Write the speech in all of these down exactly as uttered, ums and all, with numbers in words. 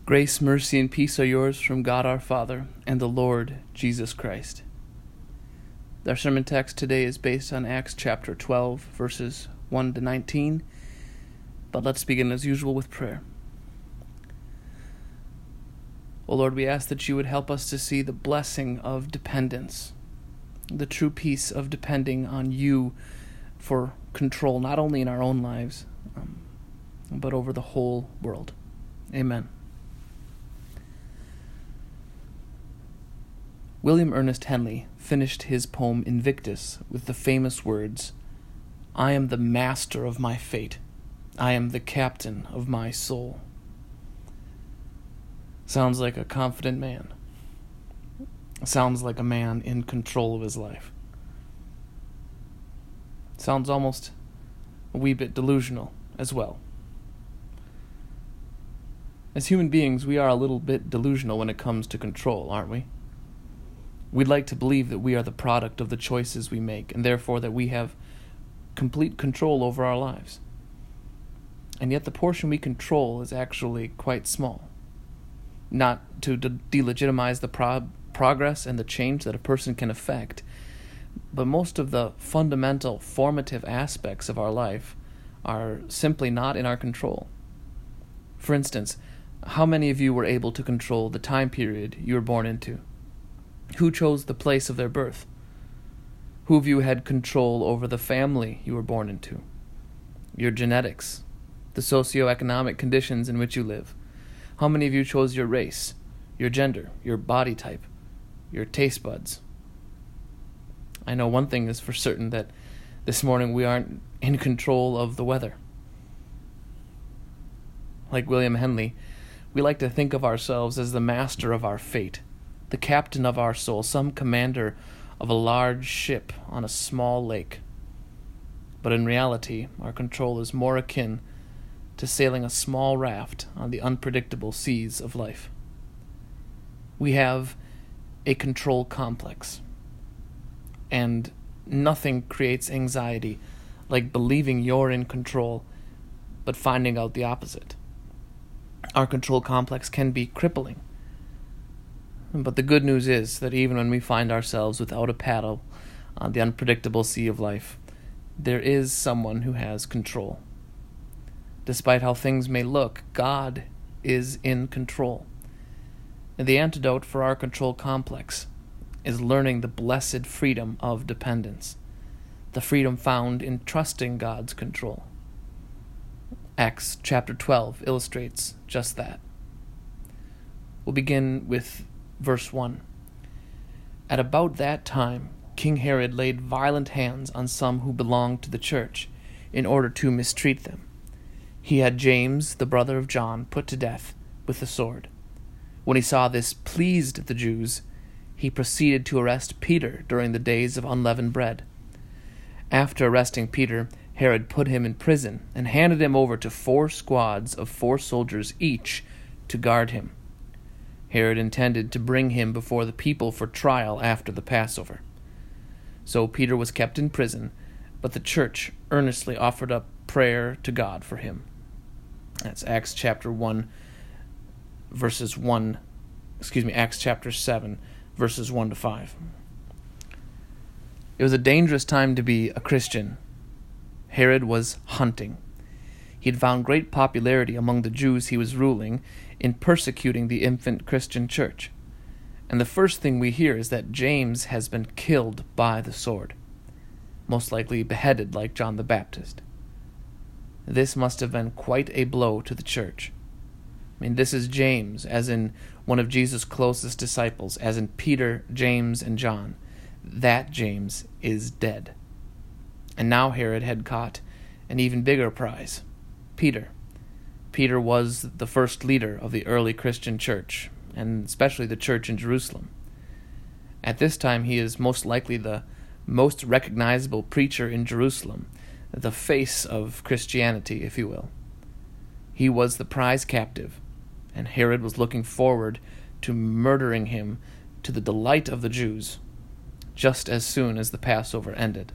Grace, mercy, and peace are yours from God our Father and the Lord Jesus Christ. Our sermon text today is based on Acts chapter twelve, verses one to nineteen, but let's begin as usual with prayer. O Lord, we ask that you would help us to see the blessing of dependence, the true peace of depending on you for control, not only in our own lives, um, but over the whole world. Amen. William Ernest Henley finished his poem Invictus with the famous words, "I am the master of my fate. I am the captain of my soul." Sounds like a confident man. Sounds like a man in control of his life. Sounds almost a wee bit delusional as well. As human beings, we are a little bit delusional when it comes to control, aren't we? We'd like to believe that we are the product of the choices we make, and therefore that we have complete control over our lives. And yet the portion we control is actually quite small. Not to de- delegitimize the pro- progress and the change that a person can affect, but most of the fundamental formative aspects of our life are simply not in our control. For instance, how many of you were able to control the time period you were born into? Who chose the place of their birth? Who of you had control over the family you were born into? Your genetics, the socioeconomic conditions in which you live. How many of you chose your race, your gender, your body type, your taste buds? I know one thing is for certain, that this morning we aren't in control of the weather. Like William Henley, we like to think of ourselves as the master of our fate, the captain of our soul, some commander of a large ship on a small lake. But in reality, our control is more akin to sailing a small raft on the unpredictable seas of life. We have a control complex, and nothing creates anxiety like believing you're in control, but finding out the opposite. Our control complex can be crippling. But the good news is that even when we find ourselves without a paddle on the unpredictable sea of life, there is someone who has control. Despite how things may look, God is in control. And the antidote for our control complex is learning the blessed freedom of dependence, the freedom found in trusting God's control. Acts chapter twelve illustrates just that. We'll begin with verse one. At about that time, King Herod laid violent hands on some who belonged to the church, in order to mistreat them. He had James, the brother of John, put to death with the sword. When he saw this pleased the Jews, he proceeded to arrest Peter during the days of unleavened bread. After arresting Peter, Herod put him in prison and handed him over to four squads of four soldiers each to guard him. Herod intended to bring him before the people for trial after the Passover. So Peter was kept in prison, but the church earnestly offered up prayer to God for him. That's Acts chapter one, verses one, excuse me, Acts chapter seven, verses one to five. It was a dangerous time to be a Christian. Herod was hunting. He had found great popularity among the Jews he was ruling in persecuting the infant Christian church. And the first thing we hear is that James has been killed by the sword, most likely beheaded like John the Baptist. This must have been quite a blow to the church. I mean, this is James, as in one of Jesus' closest disciples, as in Peter, James, and John. That James is dead. And now Herod had caught an even bigger prize, Peter. Peter was the first leader of the early Christian church, and especially the church in Jerusalem. At this time, he is most likely the most recognizable preacher in Jerusalem, the face of Christianity, if you will. He was the prize captive, and Herod was looking forward to murdering him to the delight of the Jews, just as soon as the Passover ended.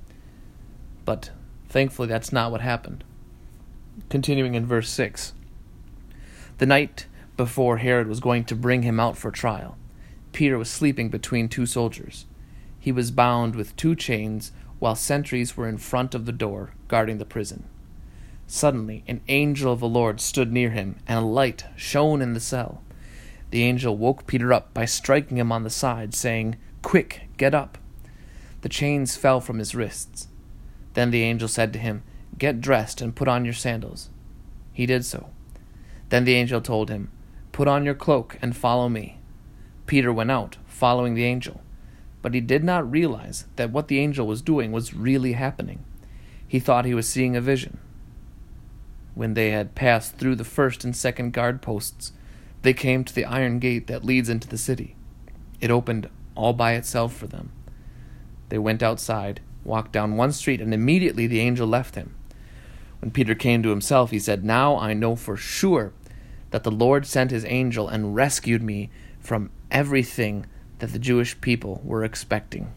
But thankfully, that's not what happened. Continuing in verse six. The night before Herod was going to bring him out for trial. Peter was sleeping between two soldiers. He was bound with two chains, while sentries were in front of the door, guarding the prison. Suddenly, an angel of the Lord stood near him, and a light shone in the cell. The angel woke Peter up by striking him on the side, saying, "Quick, get up." The chains fell from his wrists. Then the angel said to him, "Get dressed and put on your sandals." He did so. Then the angel told him, "Put on your cloak and follow me." Peter went out, following the angel. But he did not realize that what the angel was doing was really happening. He thought he was seeing a vision. When they had passed through the first and second guard posts, they came to the iron gate that leads into the city. It opened all by itself for them. They went outside, walked down one street, and immediately the angel left him. When Peter came to himself, he said, "Now I know for sure that the Lord sent his angel and rescued me from everything that the Jewish people were expecting."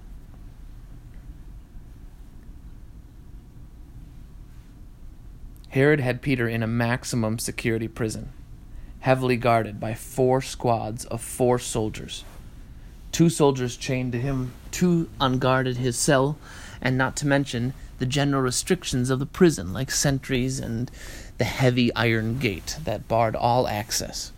Herod had Peter in a maximum security prison, heavily guarded by four squads of four soldiers. Two soldiers chained to him, two unguarded his cell, and not to mention the general restrictions of the prison, like sentries and the heavy iron gate that barred all access.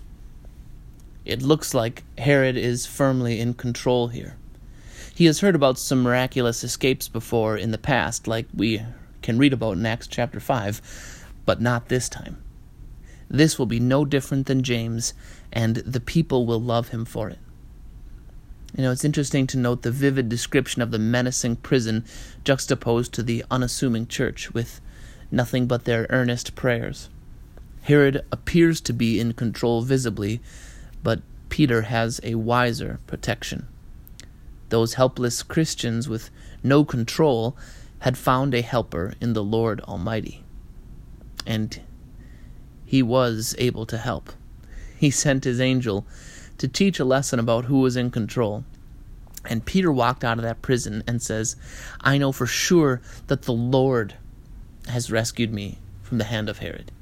It looks like Herod is firmly in control here. He has heard about some miraculous escapes before in the past, like we can read about in Acts chapter five, but not this time. This will be no different than James, and the people will love him for it. You know, it's interesting to note the vivid description of the menacing prison juxtaposed to the unassuming church with nothing but their earnest prayers. Herod appears to be in control visibly, but Peter has a wiser protection. Those helpless Christians with no control had found a helper in the Lord Almighty. And he was able to help. He sent his angel to teach a lesson about who was in control. And Peter walked out of that prison and says, "I know for sure that the Lord has rescued me from the hand of Herod."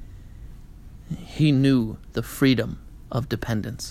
He knew the freedom of dependence.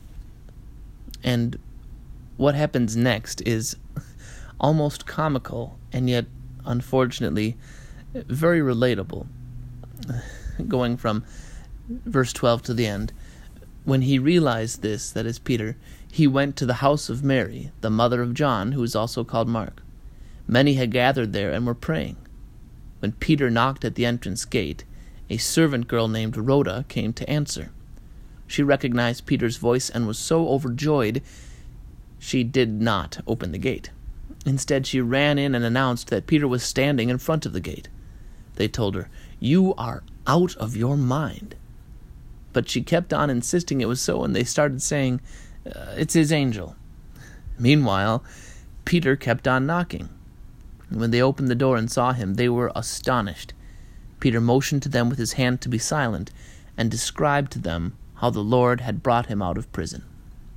And what happens next is almost comical and yet, unfortunately, very relatable. Going from verse twelve to the end. When he realized this, that is Peter, he went to the house of Mary, the mother of John, who is also called Mark. Many had gathered there and were praying. When Peter knocked at the entrance gate, a servant girl named Rhoda came to answer. She recognized Peter's voice and was so overjoyed she did not open the gate. Instead, she ran in and announced that Peter was standing in front of the gate. They told her, "You are out of your mind." But she kept on insisting it was so, and they started saying, uh, "It's his angel." Meanwhile, Peter kept on knocking. When they opened the door and saw him, they were astonished. Peter motioned to them with his hand to be silent and described to them how the Lord had brought him out of prison.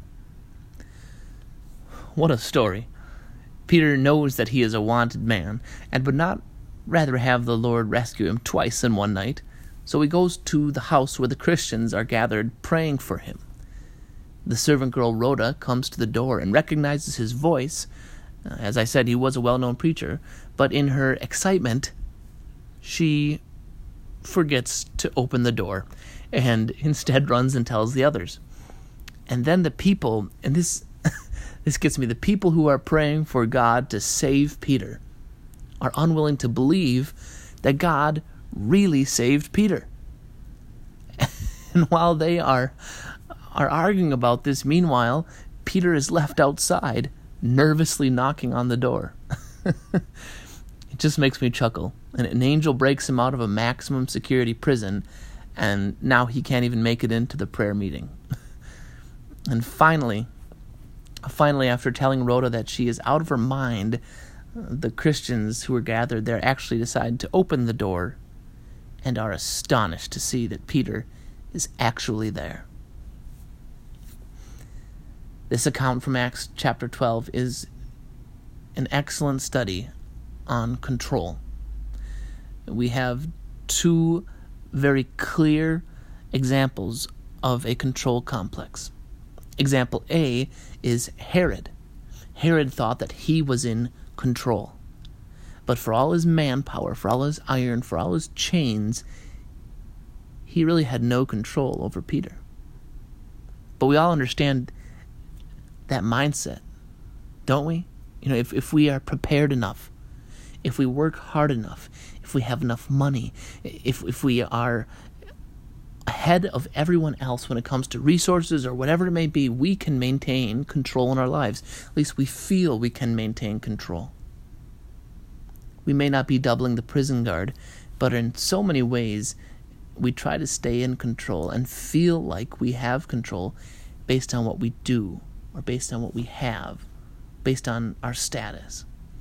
What a story. Peter knows that he is a wanted man and would not rather have the Lord rescue him twice in one night. So he goes to the house where the Christians are gathered praying for him. The servant girl Rhoda comes to the door and recognizes his voice. As I said, he was a well-known preacher, but in her excitement, she forgets to open the door and instead runs and tells the others. And then the people, and this this gets me, the people who are praying for God to save Peter are unwilling to believe that God really saved Peter. And while they are are arguing about this, meanwhile, Peter is left outside, nervously knocking on the door. It just makes me chuckle. And an angel breaks him out of a maximum security prison, and now he can't even make it into the prayer meeting. And finally, finally, after telling Rhoda that she is out of her mind, the Christians who were gathered there actually decide to open the door and are astonished to see that Peter is actually there. This account from Acts chapter twelve is an excellent study on control. We have two very clear examples of a control complex. Example A is Herod. Herod thought that he was in control. But for all his manpower, for all his iron, for all his chains, he really had no control over Peter. But we all understand that mindset, don't we? You know, if, if we are prepared enough, if we work hard enough, if we have enough money, if if we are ahead of everyone else when it comes to resources or whatever it may be, we can maintain control in our lives. At least we feel we can maintain control. We may not be doubling the prison guard, but in so many ways, we try to stay in control and feel like we have control based on what we do or based on what we have, based on our status.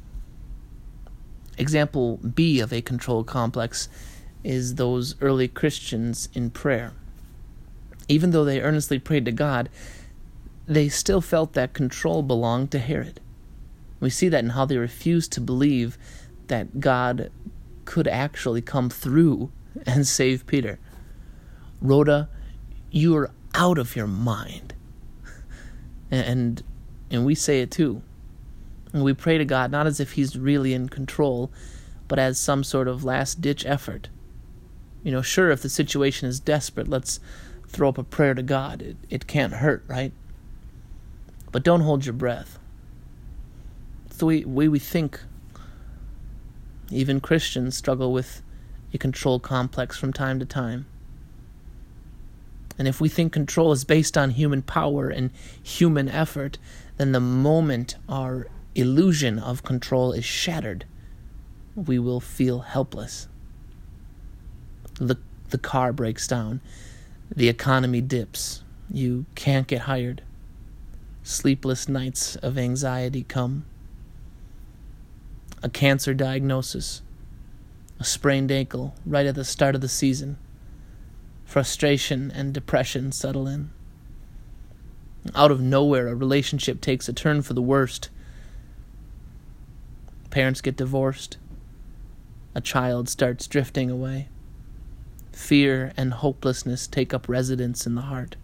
Example B of a control complex is those early Christians in prayer. Even though they earnestly prayed to God, they still felt that control belonged to Herod. We see that in how they refused to believe that God could actually come through and save Peter. Rhoda, you are out of your mind. And and we say it too. And we pray to God not as if he's really in control, but as some sort of last-ditch effort. You know, sure, if the situation is desperate, let's throw up a prayer to God. It, it can't hurt, right? But don't hold your breath. It's the way, way we think. Even Christians struggle with a control complex from time to time. And if we think control is based on human power and human effort, then the moment our illusion of control is shattered, we will feel helpless. The, the car breaks down. The economy dips. You can't get hired. Sleepless nights of anxiety come. A cancer diagnosis. A sprained ankle right at the start of the season. Frustration and depression settle in. Out of nowhere, a relationship takes a turn for the worst. Parents get divorced. A child starts drifting away. Fear and hopelessness take up residence in the heart.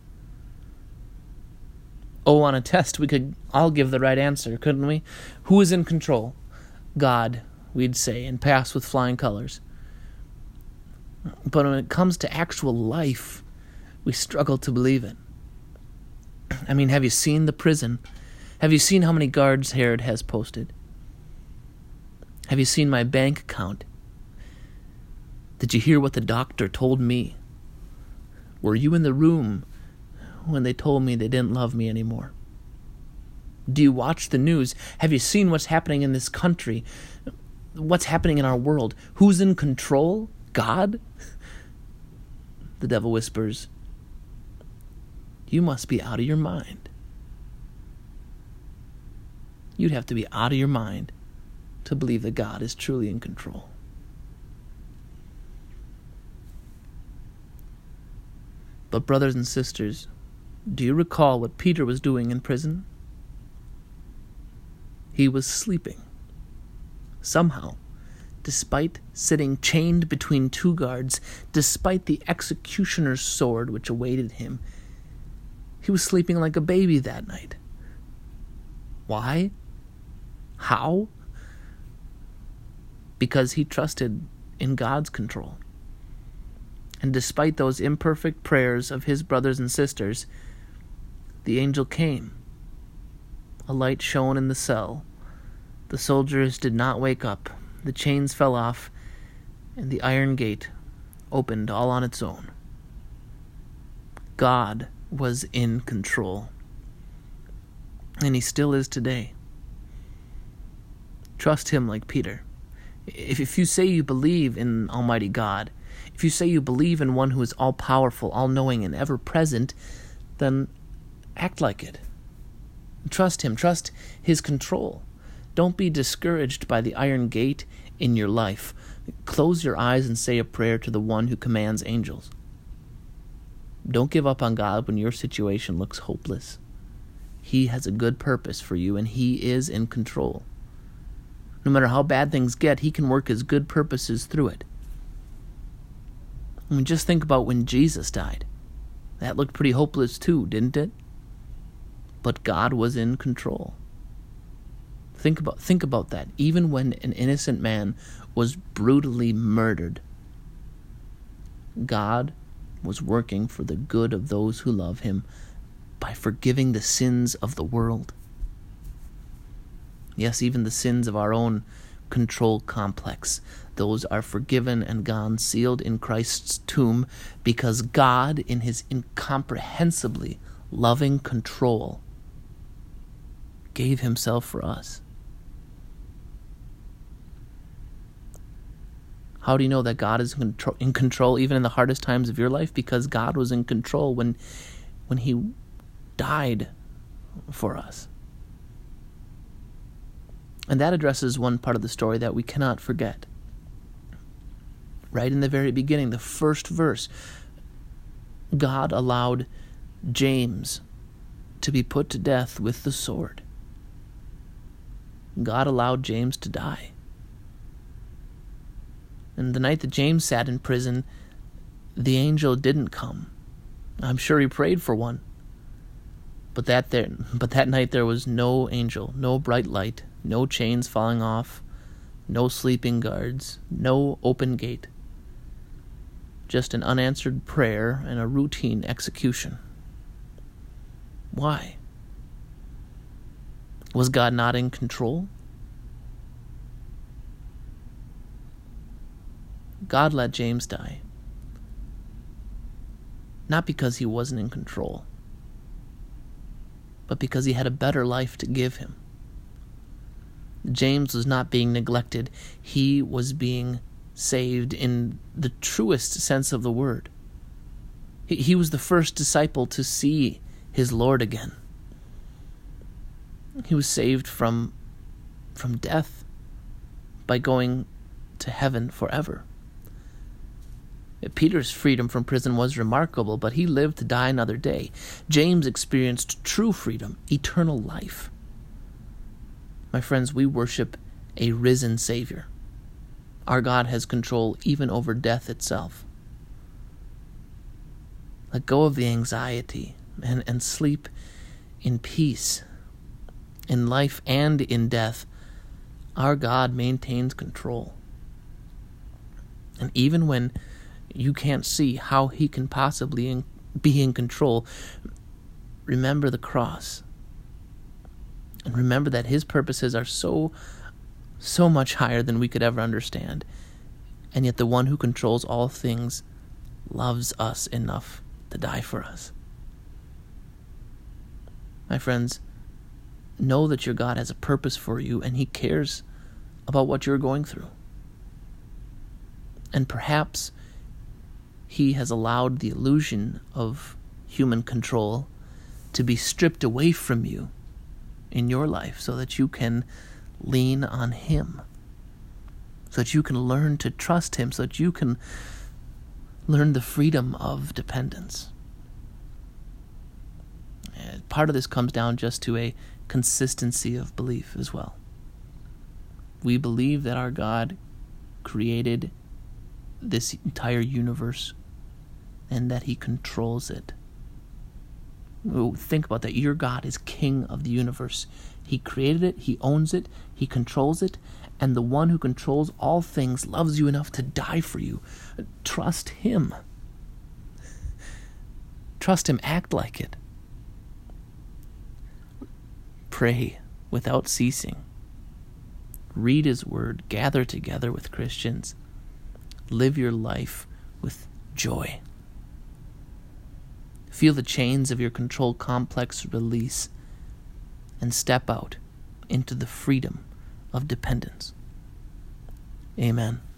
Oh, on a test, we could all give the right answer, couldn't we? Who is in control? God, we'd say, and pass with flying colors. But when it comes to actual life, we struggle to believe it. I mean, have you seen the prison? Have you seen how many guards Herod has posted? Have you seen my bank account? Did you hear what the doctor told me? Were you in the room when they told me they didn't love me anymore? Do you watch the news? Have you seen what's happening in this country? What's happening in our world? Who's in control? God? The devil whispers, you must be out of your mind. You'd have to be out of your mind to believe that God is truly in control. But brothers and sisters, do you recall what Peter was doing in prison? He was sleeping. Somehow, despite sitting chained between two guards, despite the executioner's sword which awaited him, he was sleeping like a baby that night. Why? How? Because he trusted in God's control. And despite those imperfect prayers of his brothers and sisters, the angel came. A light shone in the cell. The soldiers did not wake up. The chains fell off, and the iron gate opened all on its own. God was in control, and he still is today. Trust him like Peter. If, if you say you believe in Almighty God, if you say you believe in one who is all-powerful, all-knowing, and ever-present, then act like it. Trust him. Trust his control. Don't be discouraged by the iron gate in your life. Close your eyes and say a prayer to the one who commands angels. Don't give up on God when your situation looks hopeless. He has a good purpose for you, and he is in control. No matter how bad things get, he can work his good purposes through it. I mean, just think about when Jesus died. That looked pretty hopeless too, didn't it? But God was in control. Think about think about that. Even when an innocent man was brutally murdered, God was working for the good of those who love him by forgiving the sins of the world. Yes, even the sins of our own control complex. Those are forgiven and gone, sealed in Christ's tomb, because God, in his incomprehensibly loving control, gave himself for us. How do you know that God is in control, in control even in the hardest times of your life? Because God was in control when, when he died for us. And that addresses one part of the story that we cannot forget. Right in the very beginning, the first verse, God allowed James to be put to death with the sword. God allowed James to die. And the night that James sat in prison, the angel didn't come. I'm sure he prayed for one. But that there, but that night there was no angel, no bright light, no chains falling off, no sleeping guards, no open gate. Just an unanswered prayer and a routine execution. Why? Was God not in control? God let James die. Not because he wasn't in control, but because he had a better life to give him. James was not being neglected. He was being saved in the truest sense of the word. He, he was the first disciple to see his Lord again. He was saved from, from death by going to heaven forever. Peter's freedom from prison was remarkable, but he lived to die another day. James experienced true freedom, eternal life. My friends, we worship a risen Savior. Our God has control even over death itself. Let go of the anxiety and, and sleep in peace. In life and in death, our God maintains control. And even when you can't see how he can possibly in, be in control, remember the cross. And remember that his purposes are so, so much higher than we could ever understand. And yet the one who controls all things loves us enough to die for us. My friends, know that your God has a purpose for you and he cares about what you're going through. And perhaps he has allowed the illusion of human control to be stripped away from you in your life so that you can lean on him, so that you can learn to trust him, so that you can learn the freedom of dependence. And part of this comes down just to a consistency of belief as well. We believe that our God created this entire universe and that he controls it. Think about that. Your God is king of the universe. He created it, he owns it, he controls it, and the one who controls all things loves you enough to die for you. Trust him. Trust him, act like it. Pray without ceasing. Read his word, gather together with Christians. Live your life with joy. Feel the chains of your control complex release and step out into the freedom of dependence. Amen.